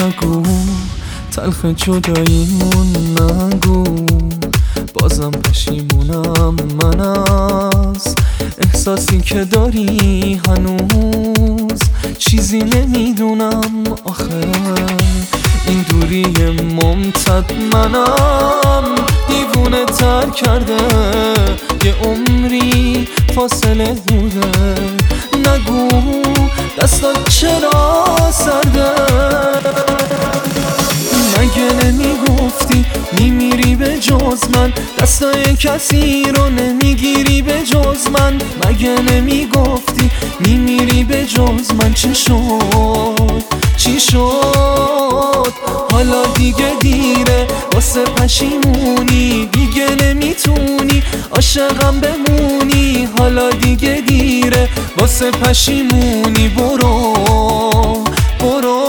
نگو، تلخ جداییمون نگو، بازم پشیمونم من از احساسی که داری هنوز. چیزی نمیدونم آخه این دوری ممتد منم دیوونه تر کرده، یه عمری فاصله بوده. نگو دستات چرا سرده، مگه نمیگفتی میمیری به جز من؟ دستای کسی رو نمیگیری به جز من. مگه نمیگفتی میمیری به جز من؟ چی شد؟ چی شد؟ حالا دیگه دیره واسه پشیمونی، دیگه نمیتونی عاشقم بمونی. حالا دیگه دیره واسه پشیمونی، برو برو.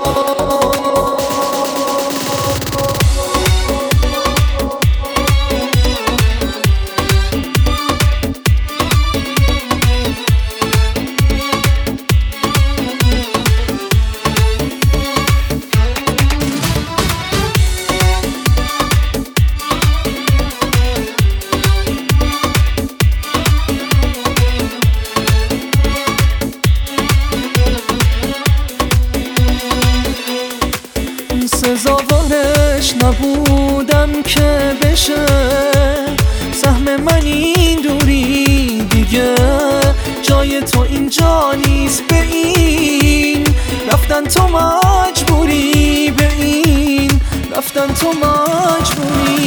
سزاوارش نبودم که بشه سهم من این دوری، دیگه جای تو اینجا نیست. به این رفتن تو مجبوری، به این رفتن تو مجبوری.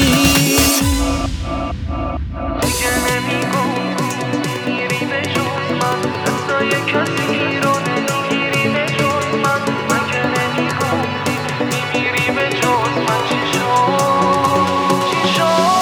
دیگه نمیگفتی میری به جز من، دستای کسی رو نمیگیری به جز من. مگه نمیگفتی میمیری به جز من؟ چی شد؟ چی شد؟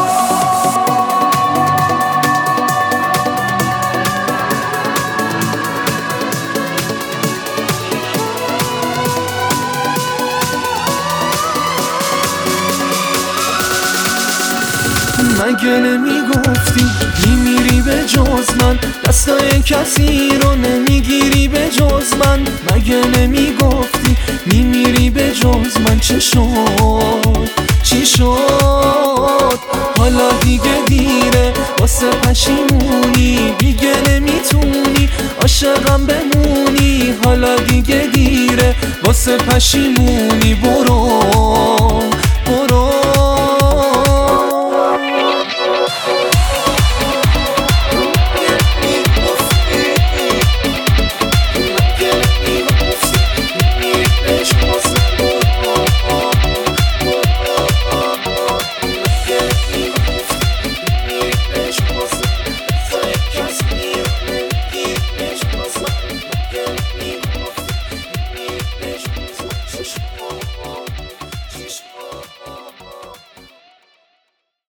مگه نمیگفتی میمیری به جز من؟ دستای کسی رو نمیگیری به جز من. مگه نمیگفتی میمیری به جز من؟ چه شد؟ چی شد؟ حالا دیگه دیره واسه پشیمونی، دیگه نمیتونی عاشقم بمونی. حالا دیگه دیره واسه پشیمونی، برو برو.